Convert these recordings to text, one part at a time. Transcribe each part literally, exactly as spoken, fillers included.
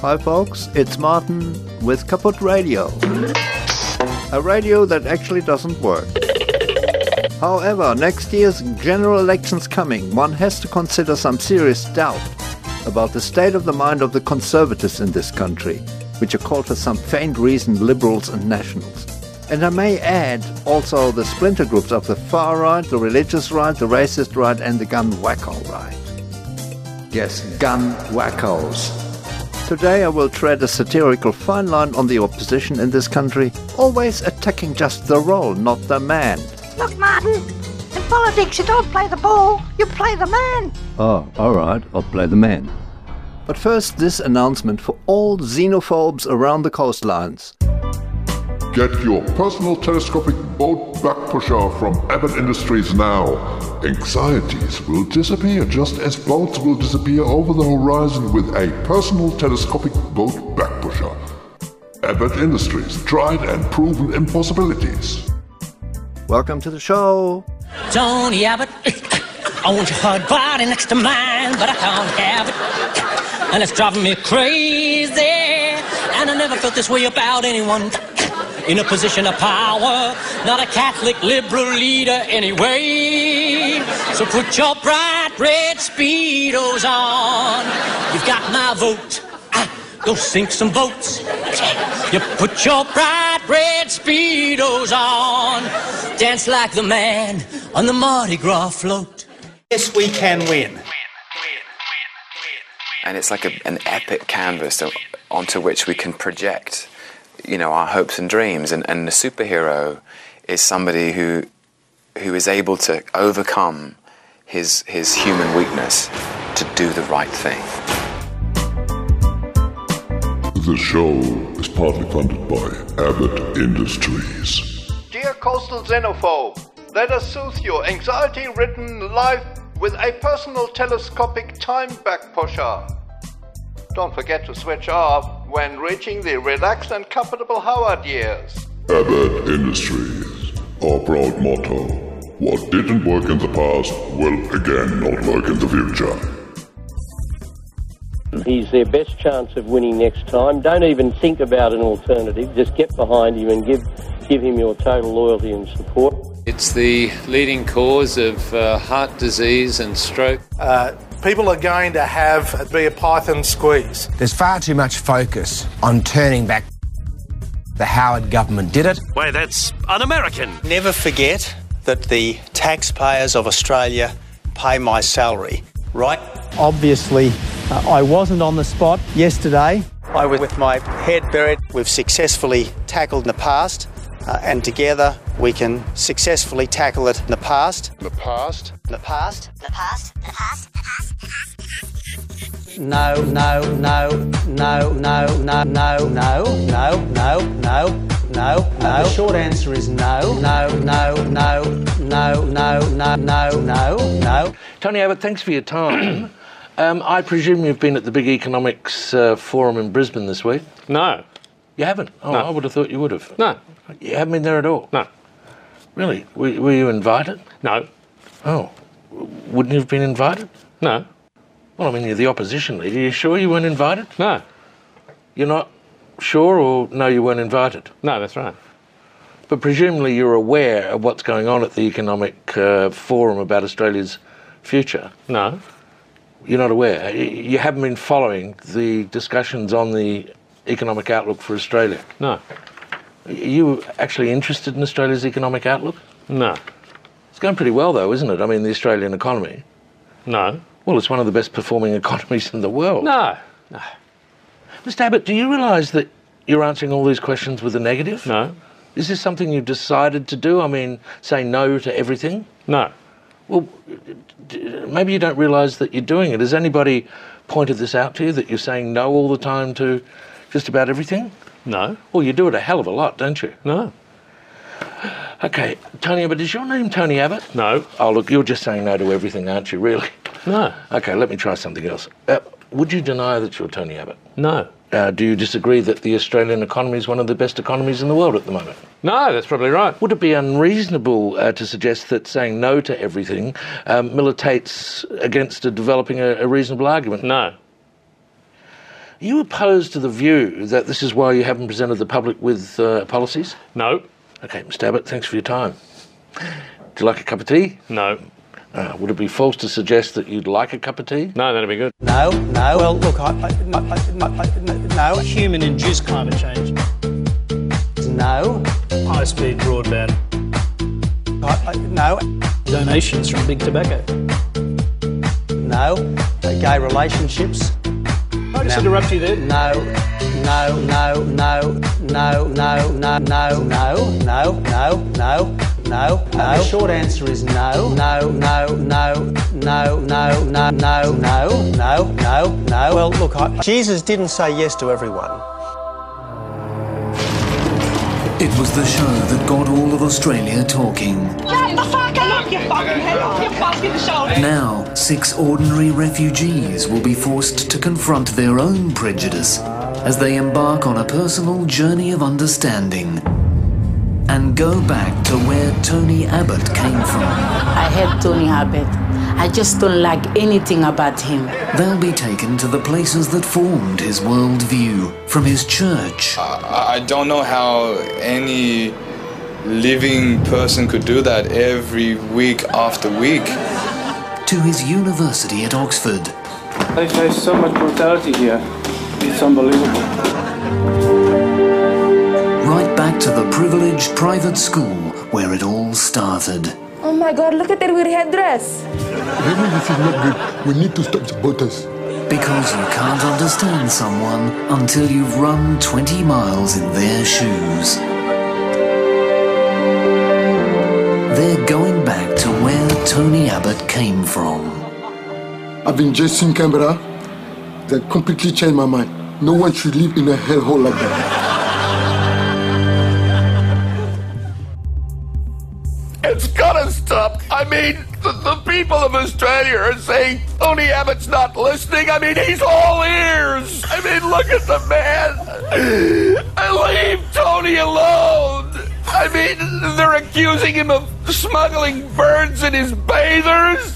Hi folks, it's Martin with Kaput Radio. A radio that actually doesn't work. However, next year's general election's coming. One has to consider some serious doubt about the state of the mind of the conservatives in this country, which are called for some faint reason liberals and nationals. And I may add also the splinter groups of the far right, the religious right, the racist right, and the gun wacko right. Yes, gun wackos. Today I will tread a satirical fine line on the opposition in this country, always attacking just the role, not the man. Look, Martin, in politics you don't play the ball, you play the man. Oh, all right, I'll play the man. But first, this announcement for all xenophobes around the coastlines. Get your personal telescopic boat backpusher from Abbott Industries now. Anxieties will disappear just as boats will disappear over the horizon with a personal telescopic boat backpusher. Abbott Industries, tried and proven impossibilities. Welcome to the show. Tony Abbott, I want your hard body next to mine, but I can't have it, and it's driving me crazy, and I never felt this way about anyone in a position of power, not a Catholic liberal leader anyway. So put your bright red Speedos on. You've got my vote. Ah, go sink some boats. You put your bright red Speedos on. Dance like the man on the Mardi Gras float. Yes, we can win. And it's like a, an epic canvas onto which we can project, you know, our hopes and dreams, and, and the superhero is somebody who who is able to overcome his his human weakness to do the right thing. The show is partly funded by Abbott Industries. Dear coastal xenophobe, let us soothe your anxiety-ridden life with a personal telescopic time backpusher. Don't forget to switch off when reaching the relaxed and comfortable Howard years. Abbott Industries, our proud motto: what didn't work in the past will again not work in the future. He's their best chance of winning next time. Don't even think about an alternative. Just get behind him and give give him your total loyalty and support. It's the leading cause of uh, heart disease and stroke. Uh, people are going to have be a Python squeeze. There's far too much focus on turning back. The Howard government did it. Wait, that's un-American. Never forget that the taxpayers of Australia pay my salary, right? Obviously, uh, I wasn't on the spot yesterday. I was with my head buried. We've successfully tackled the past, uh, and together we can successfully tackle it in the past. The past? The past? The past, the past, the past, the past. No, no, no, no, no, no, no, no, no, no, no, no, no. The short answer is no, no, no, no, no, no, no, no, no, no. Tony Abbott, thanks for your time. um, I presume you've been at the big economics uh, forum in Brisbane this week? No. You haven't? Oh, No. I would have thought you would have. No. You haven't been there at all? No. Really? Were, were you invited? No. Oh. Wouldn't you have been invited? No. Well, I mean, you're the opposition leader. Are you sure you weren't invited? No. You're not sure, or no, you weren't invited? No, that's right. But presumably you're aware of what's going on at the economic uh, forum about Australia's future. No. You're not aware? Y- You haven't been following the discussions on the economic outlook for Australia? No. Are you actually interested in Australia's economic outlook? No. It's going pretty well, though, isn't it? I mean, the Australian economy. No. Well, it's one of the best performing economies in the world. No. No. Mister Abbott, do you realise that you're answering all these questions with a negative? No. Is this something you've decided to do? I mean, say no to everything? No. Well, d- maybe you don't realise that you're doing it. Has anybody pointed this out to you, that you're saying no all the time to just about everything? No. Well, you do it a hell of a lot, don't you? No. OK, Tony Abbott, is your name Tony Abbott? No. Oh, look, you're just saying no to everything, aren't you, really? No. OK, let me try something else. Uh, would you deny that you're Tony Abbott? No. Uh, do you disagree that the Australian economy is one of the best economies in the world at the moment? No, that's probably right. Would it be unreasonable uh, to suggest that saying no to everything um, militates against uh, developing a, a reasonable argument? No. Are you opposed to the view that this is why you haven't presented the public with uh, policies? No. Okay, Mister Abbott, thanks for your time. Do you like a cup of tea? No. Uh, would it be false to suggest that you'd like a cup of tea? No, that'd be good. No, no. Well, look, I, I, I, I, no. Human-induced climate change. No. High-speed broadband. I, I, no. Donations from Big Tobacco. No. Uh, gay relationships. I just interrupt you there. No. No, no, no, no, no, no, no, no, no, no, no, no, no. The short answer is no, no, no, no, no, no, no, no, no, no, no, no. Well, look, I... Jesus didn't say yes to everyone. It was the show that got all of Australia talking. Shut the fuck up, you fucking head off, you fucking shoulder. Now, six ordinary refugees will be forced to confront their own prejudice as they embark on a personal journey of understanding and go back to where Tony Abbott came from. I hate Tony Abbott. I just don't like anything about him. They'll be taken to the places that formed his worldview, from his church. Uh, I don't know how any living person could do that every week after week. To his university at Oxford. I face so much brutality here. It's unbelievable. Right back to the privileged private school where it all started. Oh my God, look at that weird headdress. Really, this is not good. We need to stop the boaters. Because you can't understand someone until you've run twenty miles in their shoes. They're going back to where Tony Abbott came from. I've been just in Canberra. That completely changed my mind. No one should live in a hellhole like that. It's gotta stop. I mean, the, the people of Australia are saying Tony Abbott's not listening. I mean, he's all ears. I mean, look at the man. Leave Tony alone. I mean, they're accusing him of smuggling birds in his bathers.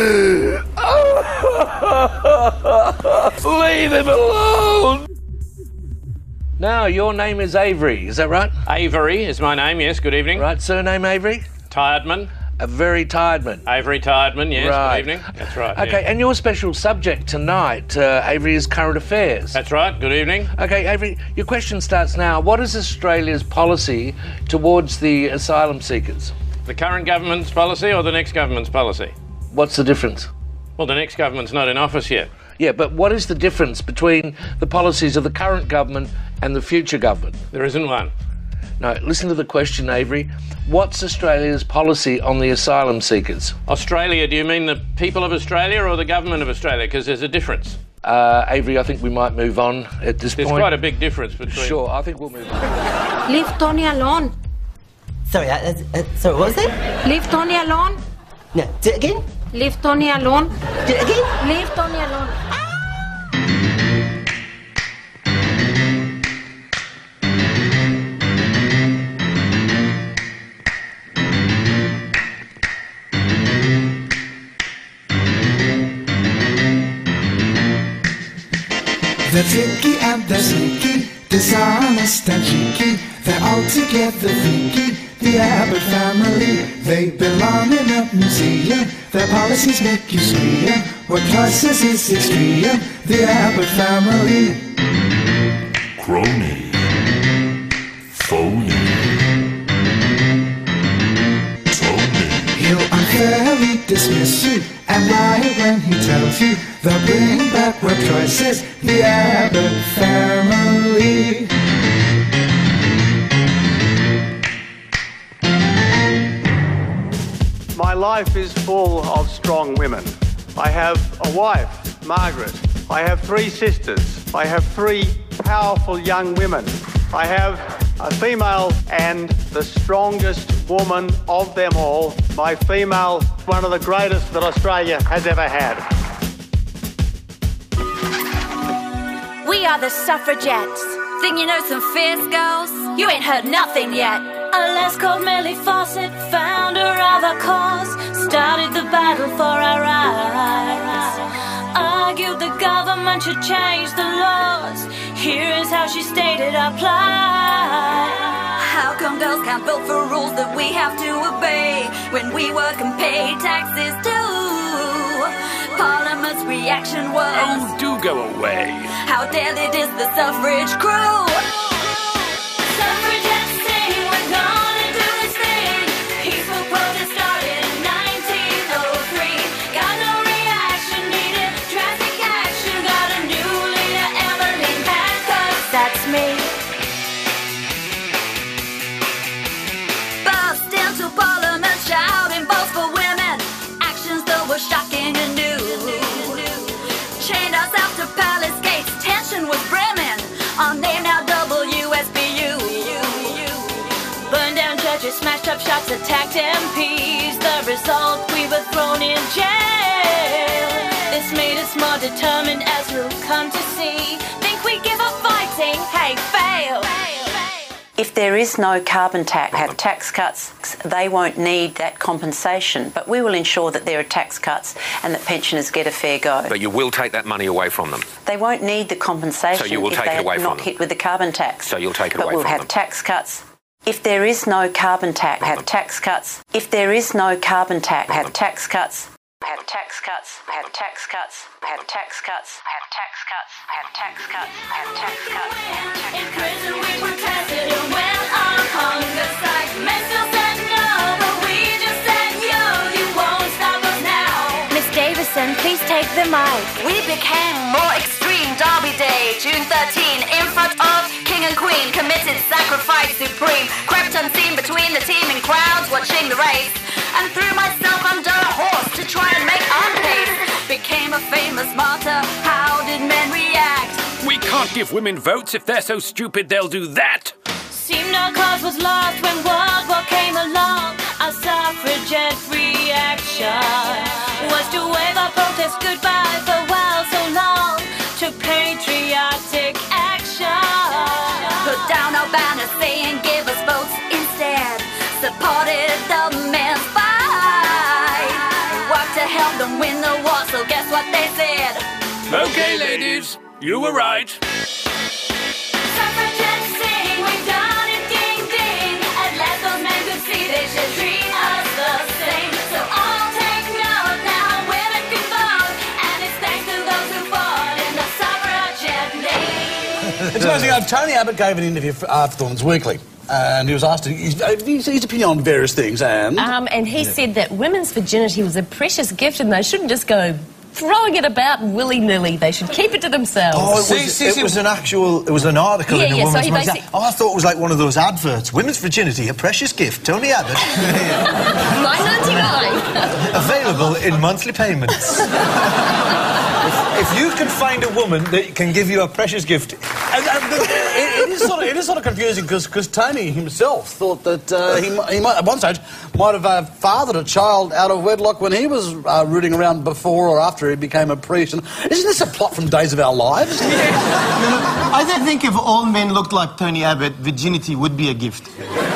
Leave him alone. Now, your name is Avery, is that right? Avery is my name, yes, good evening. Right, surname Avery? Tiredman. A very tired man. Avery Tiredman, yes, right. Good evening. That's right. Okay, yeah. And your special subject tonight, uh, Avery, is current affairs. That's right, good evening. Okay, Avery, your question starts now. What is Australia's policy towards the asylum seekers? The current government's policy or the next government's policy? What's the difference? Well, the next government's not in office yet. Yeah, but what is the difference between the policies of the current government and the future government? There isn't one. No, listen to the question, Avery. What's Australia's policy on the asylum seekers? Australia, do you mean the people of Australia or the government of Australia? Because there's a difference. Uh, Avery, I think we might move on at this there's point. There's quite a big difference between... Sure, I think we'll move on. Leave Tony alone. Sorry, uh, uh, sorry, what was that? Leave Tony alone. No, do it again? Leave Tony alone. Do it again? Leave Tony alone. The tricky and the sneaky, dishonest and cheeky, they're all together thinky, the Abbott family. They belong in a museum, their policies make you scream. What crisis is extreme, the Abbott family. Crony, phony, Tony. He'll unfairly dismiss you and lie when he tells you they'll bring back work choices, the Abbott family. My life is full of strong women. I have a wife, Margaret. I have three sisters. I have three powerful young women. I have a female and the strongest woman of them all. My female, one of the greatest that Australia has ever had. We are the suffragettes. Think you know some fierce girls? You ain't heard nothing yet. A lass called Millie Fawcett, founder of our cause, started the battle for our rights. Argued the government Parliament should change the laws. Here is how she stated our plight. How come girls can't vote for rules that we have to obey when we work and pay taxes too? Parliament's reaction was, Oh, do go away. how dare they diss the suffrage crew? Suffragettes sing, we're gonna do this thing. Peaceful protest started in nineteen oh three. Got no reaction, needed drastic action. Got a new leader, Emmeline Pankhurst. That's me. Burst into Parliament shouting votes for women. Actions that were shocking and new. Chained ourselves to palace gates, tension was brimming. Our name now W S B U. Burned down churches, smashed up shops, attacked M Ps. The result, we were thrown in jail. This made us more determined, as we'll come to see. Think we give up fighting? Hey, fail. If there is no carbon tax, have tax cuts, they won't need that compensation. But we will ensure that there are tax cuts and that pensioners get a fair go. But you will take that money away from them. They won't need the compensation So you will if take it they're away from not them. hit with the carbon tax. So you'll take it but away we'll from have them. tax cuts. If there is no carbon tax, have tax cuts. If there is no carbon tax, have tax cuts. Have tax cuts, have tax cuts, have tax cuts, have tax cuts, have tax cuts, have tax cuts, have tax cuts. In prison we protested and went on hunger strike. Men still said no, but we just said yo, you won't stop us now. Miss Davison, please take the mic. We became more extreme. Derby Day, June thirteenth, in front of King and Queen, committed sacrifice supreme. Crept unseen between the team and crowds watching the race, and threw myself under a horse to try and make unpaid. Became a famous martyr. How did men react? We can't give women votes. If they're so stupid, they'll do that. Seemed our cause was lost when World War came along. Our suffragette reaction was to wave our protest goodbye for well so long. Took patriotic action. Put down our banners saying give us votes instead. Supported the men's fight. Worked to help them win the war, so guess what they said? Okay, ladies, you were right. Suffragettes sing, we've done it, ding ding. At last those men could see they should treat us the same. So all take note now, women can vote, and it's thanks to those who fought in the suffragette name. It's amazing. Uh, Tony Abbott gave an interview for Afternoons Weekly, and he was asked his, his, his opinion on various things, and... Um, and he yeah. said that women's virginity was a precious gift and they shouldn't just go throwing it about willy-nilly. They should keep it to themselves. Oh, it was, it was an actual... It was an article yeah, in a yeah, woman's so magazine. basic... Oh, I thought it was like one of those adverts. Women's virginity, a precious gift. Tony Abbott. nine ninety-nine. Available in monthly payments. if, if you can find a woman that can give you a precious gift... And, and the, it, it, is sort of, it is sort of confusing because Tony himself thought that uh, he, he might, at one stage might have uh, fathered a child out of wedlock when he was uh, rooting around before or after he became a priest. And isn't this a plot from Days of Our Lives? Yeah. No, no, I don't think if all men looked like Tony Abbott, virginity would be a gift.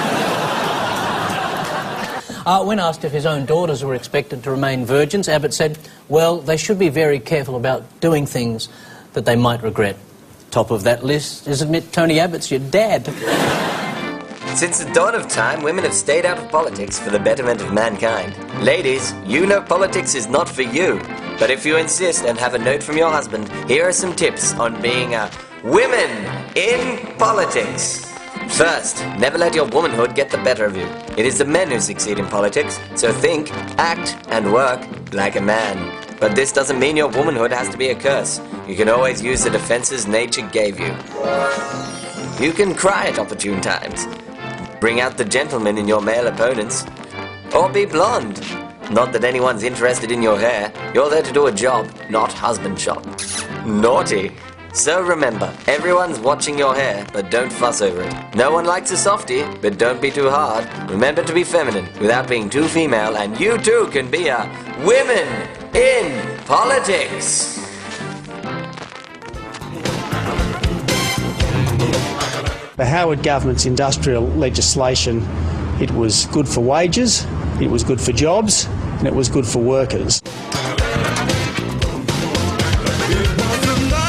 Uh, when asked if his own daughters were expected to remain virgins, Abbott said, well, they should be very careful about doing things that they might regret. Top of that list is admit Tony Abbott's your dad. Since the dawn of time, women have stayed out of politics for the betterment of mankind. Ladies, you know politics is not for you. But if you insist and have a note from your husband, here are some tips on being a women in politics. First, never let your womanhood get the better of you. It is the men who succeed in politics, so think, act, and work like a man. But this doesn't mean your womanhood has to be a curse. You can always use the defenses nature gave you. You can cry at opportune times. Bring out the gentleman in your male opponents. Or be blonde. Not that anyone's interested in your hair. You're there to do a job, not husband shop. Naughty. So remember, everyone's watching your hair, but don't fuss over it. No one likes a softie, but don't be too hard. Remember to be feminine without being too female, and you too can be a women in politics. The Howard government's industrial legislation, it was good for wages, it was good for jobs, and it was good for workers. It was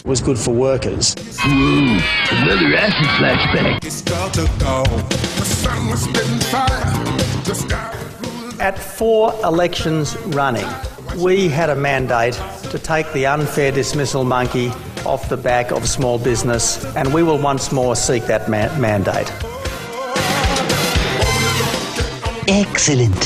was good for workers. Ooh, another acid flashback. At four elections running, we had a mandate to take the unfair dismissal monkey off the back of small business, and we will once more seek that ma- mandate. Excellent.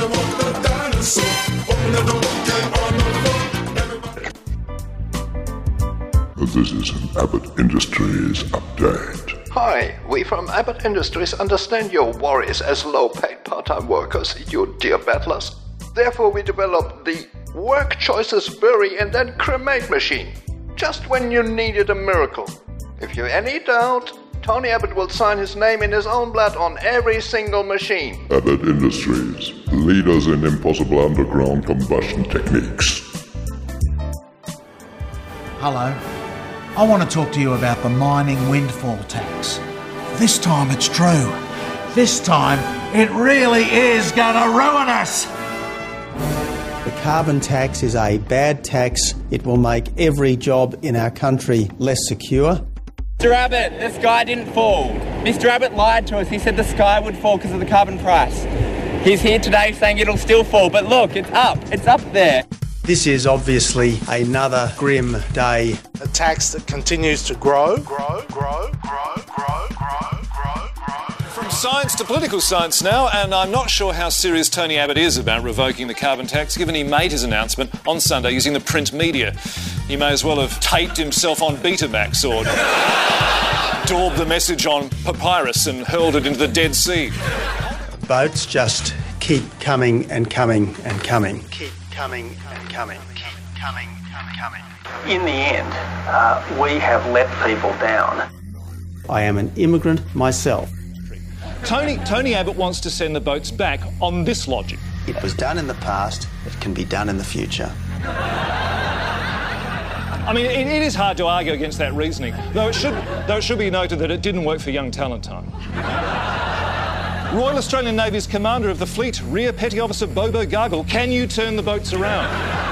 This is an Abbott Industries update. Hi, we from Abbott Industries understand your worries as low-paid part-time workers, you dear battlers. Therefore, we developed the Work Choices Bury and Then Cremate machine, just when you needed a miracle. If you any doubt, Tony Abbott will sign his name in his own blood on every single machine. Abbott Industries, leaders in impossible underground combustion techniques. Hello. I want to talk to you about the mining windfall tax. This time it's true. This time it really is going to ruin us. The carbon tax is a bad tax. It will make every job in our country less secure. Mister Abbott, the sky didn't fall. Mister Abbott lied to us. He said the sky would fall because of the carbon price. He's here today saying it'll still fall, but look, it's up. It's up there. This is obviously another grim day. A tax that continues to grow, grow, grow, grow, grow, grow, grow, grow. From science to political science now, and I'm not sure how serious Tony Abbott is about revoking the carbon tax, given he made his announcement on Sunday using the print media. He may as well have taped himself on Betamax or daubed the message on papyrus and hurled it into the Dead Sea. Boats just keep coming and coming and coming. Keep coming and coming. Keep coming and coming. In the end, uh, we have let people down. I am an immigrant myself. Tony, Tony Abbott wants to send the boats back on this logic. It was done in the past, it can be done in the future. I mean, it, it is hard to argue against that reasoning, though it should, though it should be noted that it didn't work for young talent time. Royal Australian Navy's Commander of the Fleet, Rear Petty Officer Bobo Gargle, can you turn the boats around?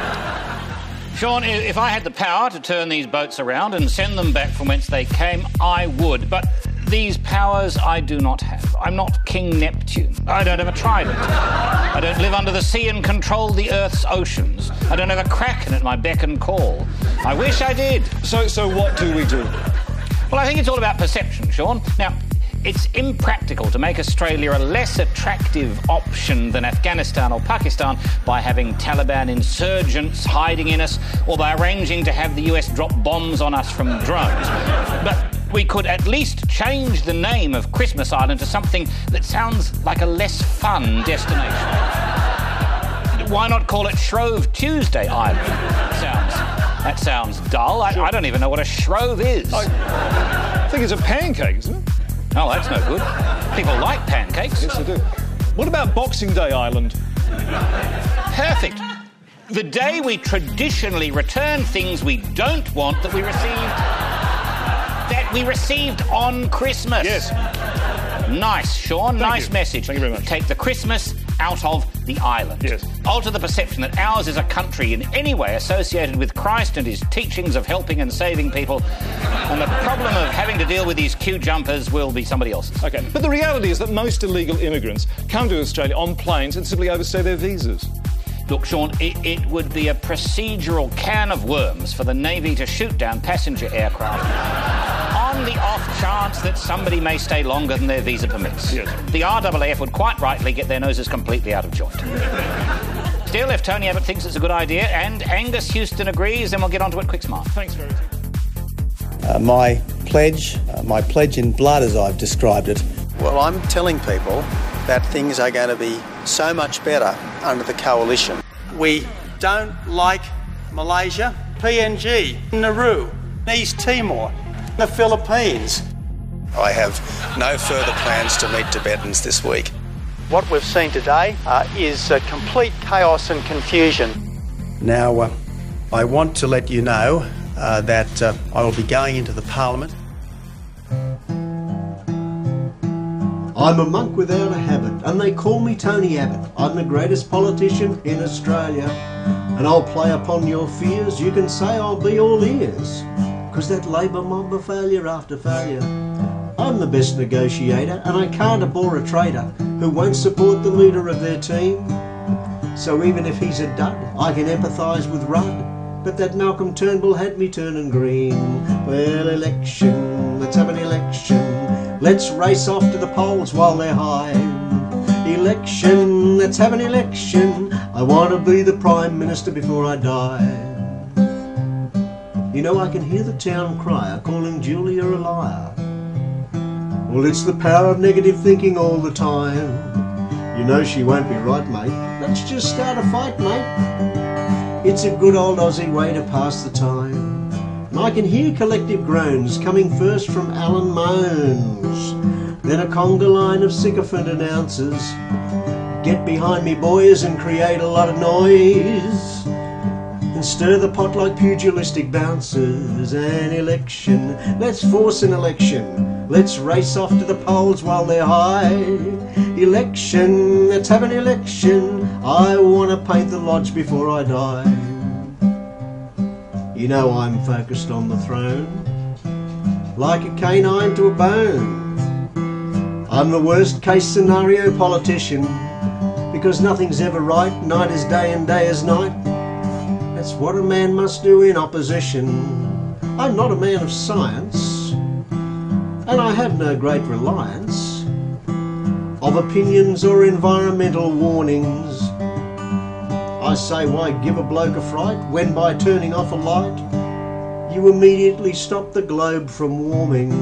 Sean, if I had the power to turn these boats around and send them back from whence they came, I would. But these powers I do not have. I'm not King Neptune. I don't have a trident. I don't live under the sea and control the Earth's oceans. I don't have a kraken at my beck and call. I wish I did. So, so what do we do? Well, I think it's all about perception, Sean. Now, it's impractical to make Australia a less attractive option than Afghanistan or Pakistan by having Taliban insurgents hiding in us or by arranging to have the U S drop bombs on us from drones. But we could at least change the name of Christmas Island to something that sounds like a less fun destination. Why not call it Shrove Tuesday Island? Sounds, that sounds dull. I, I don't even know what a shrove is. I think it's a pancake, isn't it? Oh, that's no good. People like pancakes. Yes, they do. What about Boxing Day Island? Perfect. The day we traditionally return things we don't want that we received... that we received on Christmas. Yes. Nice, Sean. Thank nice you. message. Thank you very much. Take the Christmas out of the island. Yes. Alter the perception that ours is a country in any way associated with Christ and his teachings of helping and saving people. And the problem of having to deal with these queue jumpers will be somebody else's. Okay. But the reality is that most illegal immigrants come to Australia on planes and simply overstay their visas. Look, Sean, it, it would be a procedural can of worms for the Navy to shoot down passenger aircraft on the off chance that somebody may stay longer than their visa permits. Yes. The R A A F would quite rightly get their noses completely out of joint. Still, if Tony Abbott thinks it's a good idea and Angus Houston agrees, then we'll get onto it quick smart. Thanks very much. Uh, my pledge, uh, my pledge in blood as I've described it. Well, I'm telling people that things are going to be so much better under the coalition. We don't like Malaysia, P N G, Nauru, East Timor, the Philippines. I have no further plans to meet Tibetans this week. What we've seen today uh, is uh, complete chaos and confusion. Now, uh, I want to let you know uh, that uh, I will be going into the Parliament. I'm a monk without a habit, and they call me Tony Abbott. I'm the greatest politician in Australia, and I'll play upon your fears. You can say I'll be all ears. 'cause that Labour mob are failure after failure. I'm the best negotiator, and I can't abhor a traitor who won't support the leader of their team. So even if he's a dud, I can empathise with Rudd. But that Malcolm Turnbull had me turning green. Well, election, let's have an election. Let's race off to the polls while they're high. Election, let's have an election. I want to be the Prime Minister before I die. You know, I can hear the town crier calling Julia a liar. Well, it's the power of negative thinking all the time. You know she won't be right, mate. Let's just start a fight, mate. It's a good old Aussie way to pass the time. And I can hear collective groans coming first from Alan Moans, then a conga line of sycophant announcers. Get behind me, boys, and create a lot of noise, and stir the pot like pugilistic bouncers. An election, let's force an election. Let's race off to the polls while they're high. Election, let's have an election. I want to paint the lodge before I die. You know I'm focused on the throne, like a canine to a bone. I'm the worst case scenario politician, because nothing's ever right, night is day and day is night. That's what a man must do in opposition. I'm not a man of science, and I have no great reliance of opinions or environmental warnings. I say, why give a bloke a fright when by turning off a light you immediately stop the globe from warming?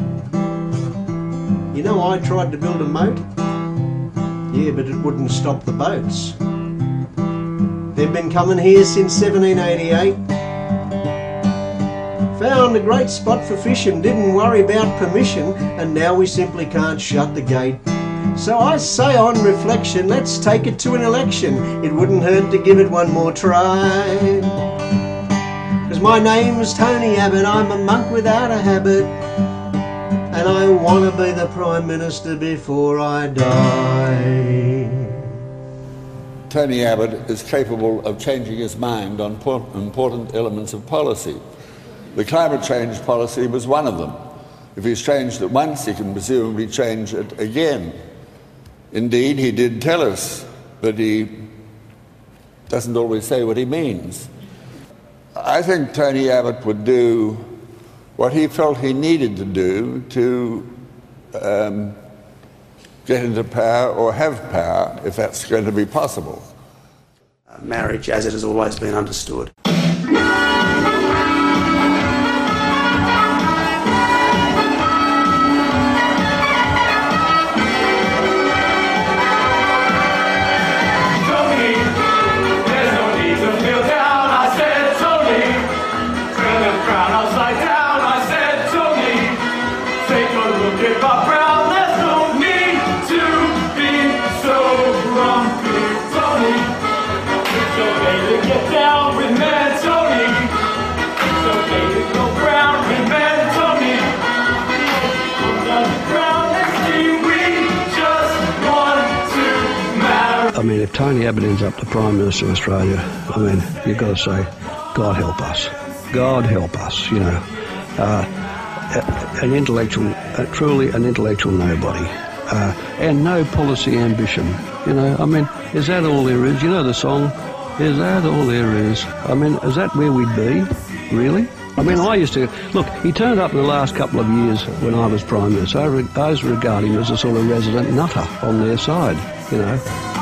You know, I tried to build a moat, yeah, but it wouldn't stop the boats. They've been coming here since seventeen eighty-eight. Found a great spot for fishing, didn't worry about permission, and now we simply can't shut the gate. So I say, on reflection, let's take it to an election. It wouldn't hurt to give it one more try. 'Cause my name's Tony Abbott, I'm a monk without a habit, and I want to be the Prime Minister before I die. Tony Abbott is capable of changing his mind on important elements of policy. The climate change policy was one of them. If he's changed it once, he can presumably change it again. Indeed, he did tell us that he doesn't always say what he means. I think Tony Abbott would do what he felt he needed to do to um, get into power or have power, if that's going to be possible. Uh, marriage, as it has always been understood. I mean, if Tony Abbott ends up the Prime Minister of Australia, I mean, you've got to say, God help us. God help us, you know. Uh, an intellectual, uh, truly an intellectual nobody. Uh, and no policy ambition, you know. I mean, is that all there is? You know the song, is that all there is? I mean, is that where we'd be, really? I mean, I used to... Look, he turned up in the last couple of years when I was Prime Minister. I, re I was regarding him as a sort of resident nutter on their side, you know.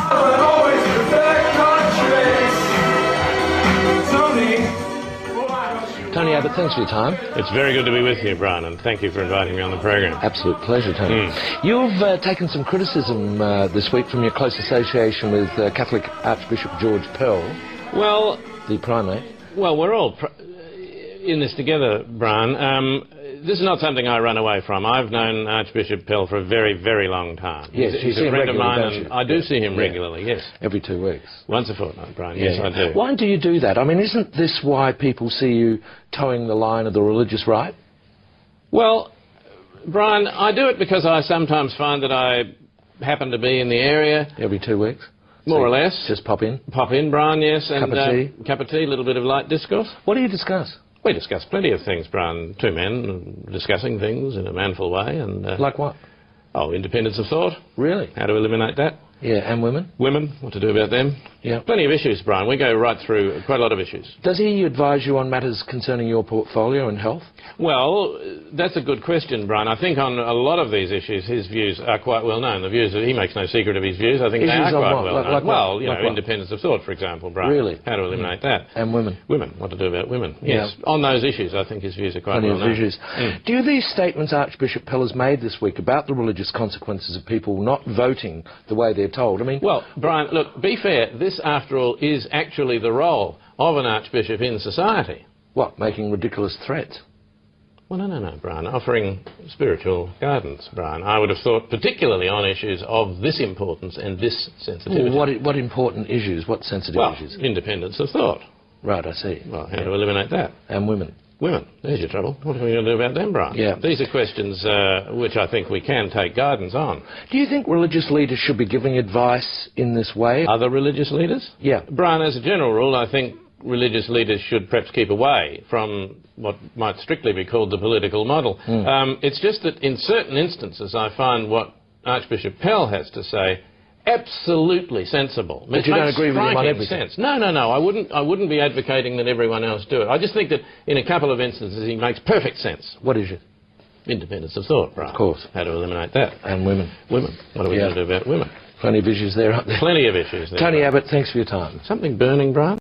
Tony Abbott, thanks for your time. It's very good to be with you, Brian, and thank you for inviting me on the program. Absolute pleasure, Tony. Mm. You've uh, taken some criticism uh, this week from your close association with uh, Catholic Archbishop George Pell. Well... The primate. Well, we're all pr in this together, Brian. Um, this is not something I run away from. I've known Archbishop Pell for a very, very long time. Yes, he's, you he's see a friend him of mine, regularly, and I do yeah. see him yeah. regularly, yes. Every two weeks. Once a fortnight, Brian, yeah. yes, I do. Why do you do that? I mean, isn't this why people see you towing the line of the religious right? Well, Brian, I do it because I sometimes find that I happen to be in the area. Every two weeks? More so or less. Just pop in? Pop in, Brian, yes. And, cup of tea? Uh, cup of tea, a little bit of light discourse. What do you discuss? We discussed plenty of things, Brian. Two men discussing things in a manful way. and uh, Like what? Oh, independence of thought. Really? How to eliminate that. Yeah, and women? Women, what to do about them. Yeah. Plenty of issues, Brian. We go right through quite a lot of issues. Does he advise you on matters concerning your portfolio and health? Well, that's a good question, Brian. I think on a lot of these issues, his views are quite well known. The views, he makes no secret of his views. I think Issues they are on quite what? well Like- known. like well, what? you Like know, what? independence of thought, for example, Brian. Really? How to eliminate that. And women? Women. What to do about women. Yeah. Yes. On those issues, I think his views are quite Plenty well of known. issues. Mm. Do you these statements Archbishop Pell has made this week about the religious consequences of people not voting the way they're told? I mean, Well, Brian, look, be fair. This, after all, is actually the role of an archbishop in society. what, making ridiculous threats? Well, no, no, no, Brian. Offering spiritual guidance, Brian. I would have thought particularly on issues of this importance and this sensitivity. Well, what, i- what important issues? What sensitive Well, issues? independence of thought. Right, I see. Well, how to eliminate that? And women? Women. There's your trouble. What are we going to do about them, Brian? Yeah. These are questions uh, which I think we can take guidance on. Do you think religious leaders should be giving advice in this way? Other religious leaders? Yeah. Brian, as a general rule, I think religious leaders should perhaps keep away from what might strictly be called the political model. Mm. Um, it's just that in certain instances I find what Archbishop Pell has to say absolutely sensible. But It you don't makes agree with him on striking everything? sense. No, no, no. I wouldn't, I wouldn't be advocating that everyone else do it. I just think that in a couple of instances he makes perfect sense. What is it? Independence of thought, Brian. Of course. How to eliminate that. And women? Women. What are we Yeah. going to do about women? Plenty of issues there, aren't there? Plenty of issues there. Tony Brian. Abbott, thanks for your time. Something burning, Brian?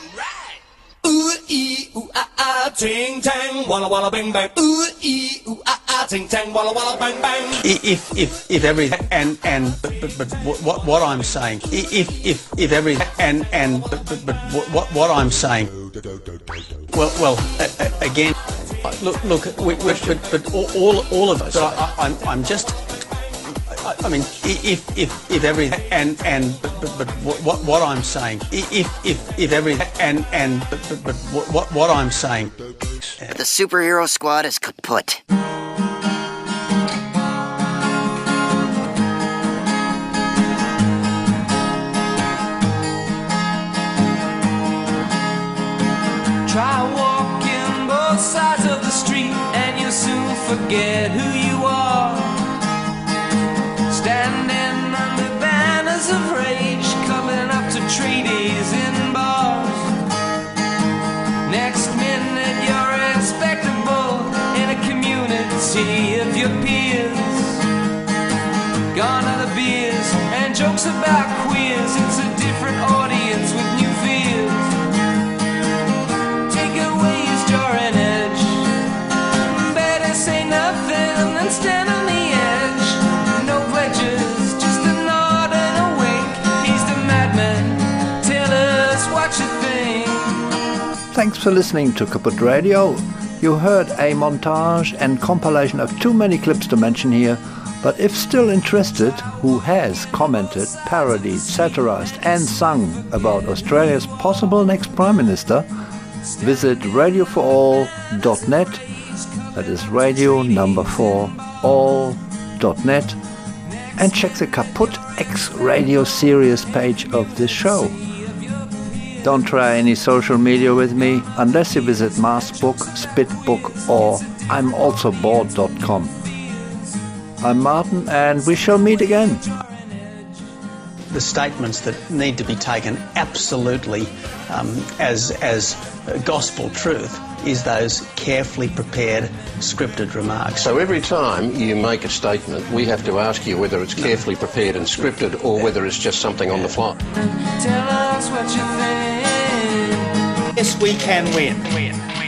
Ooh ee ooh ah ah ting tang walla walla bang bang. Ooh ee ooh ah ah ting tang walla walla bang bang. If if if every and and but but, but what what I'm saying if if if every and and but but, but what what I'm saying well well uh, uh, again look look we, we, but but all all, all of us but I, I'm I'm just I, I mean if if if every and and but but, but what what I'm saying if if if every and and but but, but what what I'm saying The superhero squad is kaput. Try walking both sides of the street and you'll soon forget who you are. Standing under banners of rage, coming up to treaties in bars. Next minute you're respectable in a community of your peers. Gone are the beers and jokes about queers. It's a different audience with new fears. Takeaways draw an edge. Better say nothing than stand on the edge. No pledges, just a nod and a wink. He's the madman. Tell us what you think. Thanks for listening to Kaput Radio. You heard a montage and compilation of too many clips to mention here, but if still interested, who has commented, parodied, satirized and sung about Australia's possible next Prime Minister, visit radio for all dot net, that is radio number four, all dot net, and check the Kaput X Radio series page of this show. Don't try any social media with me unless you visit Marsbook, Spitbook or I'm also bored dot com. I'm Martin and we shall meet again. The statements that need to be taken absolutely um, as as gospel truth is those carefully prepared, scripted remarks. So every time you make a statement, we have to ask you whether it's carefully prepared and scripted or whether it's just something on the fly. Tell us what you think. Yes, we can win. Win.